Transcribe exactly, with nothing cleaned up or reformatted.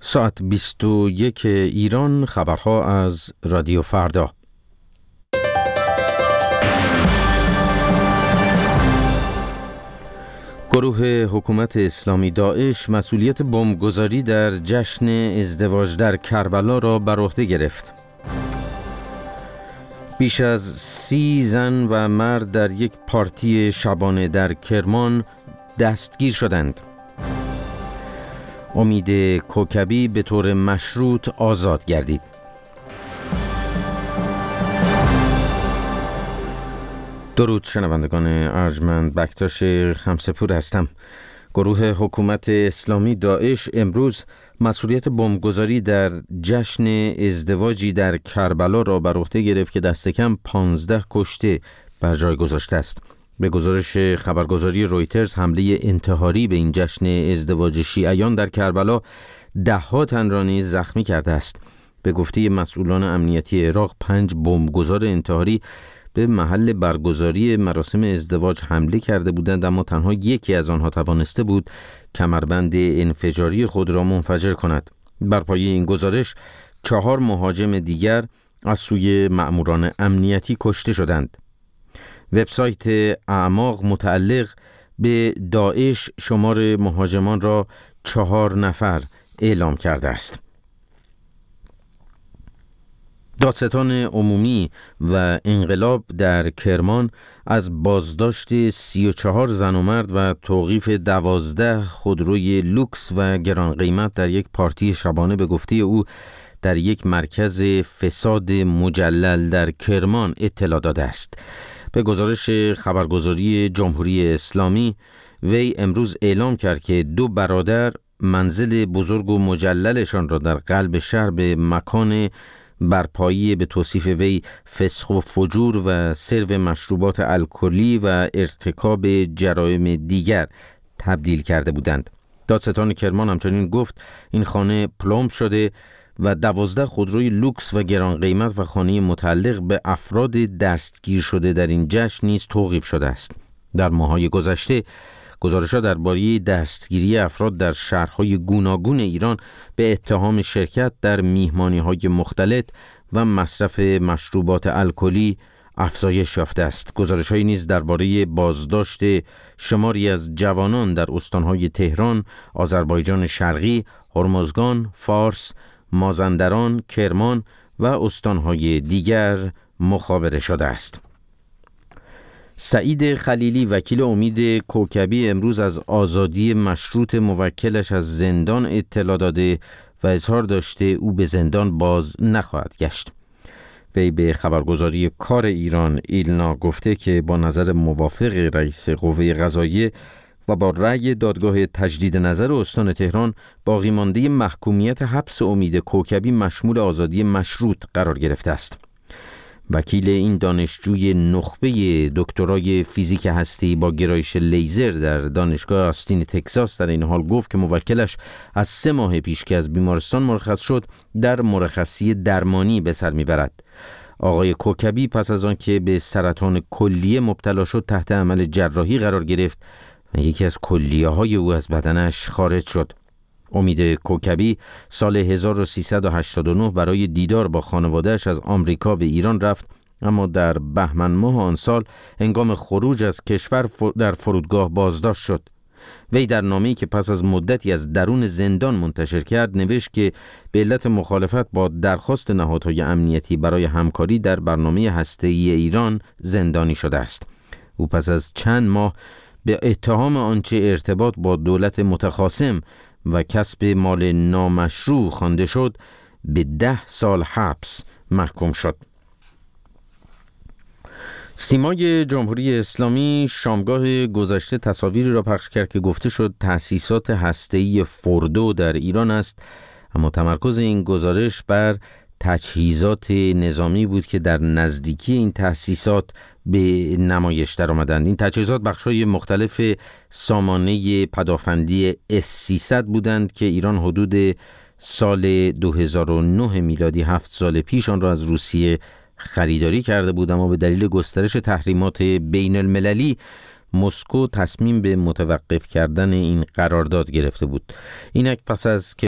ساعت بیست و یک ایران، خبرها از رادیو فردا. گروه حکومت اسلامی داعش مسئولیت بمبگذاری در جشن ازدواج در کربلا را بر عهده گرفت. بیش از سی زن و مرد در یک پارتی شبانه در کرمان دستگیر شدند. امید کوکبی به طور مشروط آزاد گردید. درود شنوندگان ارجمند، بکتاش خمسپور هستم. گروه حکومت اسلامی داعش امروز مسئولیت بمبگذاری در جشن ازدواجی در کربلا را بر عهده گرفت که دست کم پانزده کشته بر جای گذاشته است. به گزارش خبرگزاری رویترز، حمله انتحاری به این جشن ازدواج شیعیان در کربلا ده ها تن را نیز زخمی کرده است. به گفته مسئولان امنیتی عراق، پنج بمبگذار انتحاری به محل برگزاری مراسم ازدواج حمله کرده بودند، اما تنها یکی از آنها توانسته بود کمربند انفجاری خود را منفجر کند. بر پایه این گزارش چهار مهاجم دیگر از سوی مأموران امنیتی کشته شدند. وبسایت اعماق متعلق به داعش شمار مهاجمان را چهار نفر اعلام کرده است. دادستان عمومی و انقلاب در کرمان از بازداشت سی و چهار زن و مرد و توقیف دوازده خودروی لوکس و گران قیمت در یک پارتی شبانه به گفته او در یک مرکز فساد مجلل در کرمان اطلاع داده است. به گزارش خبرگزاری جمهوری اسلامی، وی امروز اعلام کرد که دو برادر منزل بزرگ و مجللشان را در قلب شهر به مکان برپایی به توصیف وی فسق و فجور و سرو مشروبات الکلی و ارتکاب جرایم دیگر تبدیل کرده بودند. دادستان کرمان همچنین گفت این خانه پلمب شده و دوازده خودروی لوکس و گران قیمت و خانه متعلق به افراد دستگیر شده در این جشن نیز توقیف شده است. در ماه‌های گذشته گزارش‌ها درباره دستگیری افراد در شهرهای گوناگون ایران به اتهام شرکت در میهمانی‌های مختلط و مصرف مشروبات الکلی افزایش یافته است. گزارش‌هایی نیز درباره بازداشت شماری از جوانان در استان‌های تهران، آذربایجان شرقی، هرمزگان، فارس، مازندران، کرمان و استان‌های دیگر مخابره شده است. سعید خلیلی، وکیل امید کوکبی، امروز از آزادی مشروط موکلش از زندان اطلاع داده و اظهار داشته او به زندان باز نخواهد گشت. وی به خبرگزاری کار ایران ایلنا گفته که با نظر موافق رئیس قوه قضاییه و با رأی دادگاه تجدید نظر استان تهران، باقی مانده محکومیت حبس امید کوکبی مشمول آزادی مشروط قرار گرفته است. وکیل این دانشجوی نخبه دکترای فیزیک هستی با گرایش لیزر در دانشگاه آستین تگزاس در این حال گفت که موکلش از سه ماه پیش که از بیمارستان مرخص شد در مرخصی درمانی به سر میبرد. آقای کوکبی پس از آن که به سرطان کلیه مبتلا شد تحت عمل جراحی قرار گرفت و یکی از کلیه های او از بدنش خارج شد. امید کوکبی سال هزار و سیصد و هشتاد و نه برای دیدار با خانواده‌اش از آمریکا به ایران رفت، اما در بهمن ماه آن سال هنگام خروج از کشور در فرودگاه بازداشت شد. وی در نامه‌ای که پس از مدتی از درون زندان منتشر کرد نوشت که به علت مخالفت با درخواست نهادهای امنیتی برای همکاری در برنامه هسته‌ای ایران زندانی شده است. او پس از چند ماه به اتهام آنچه ارتباط با دولت متخاصم و کسب مال نامشروع خوانده شد به ده سال حبس محکوم شد. سیمای جمهوری اسلامی شامگاه گذشته تصاویری را پخش کرد که گفته شد تأسیسات هسته‌ای فوردو در ایران است، اما تمرکز این گزارش بر تجهیزات نظامی بود که در نزدیکی این تأسیسات به نمایش در آمدند. این تجهیزات بخش‌های مختلف سامانه پدافندی اس سیصد بودند که ایران حدود سال دو هزار و نه میلادی، هفت سال پیش، آن را از روسیه خریداری کرده بود، اما به دلیل گسترش تحریمات بین المللی مسکو تصمیم به متوقف کردن این قرارداد گرفته بود. اینک پس از که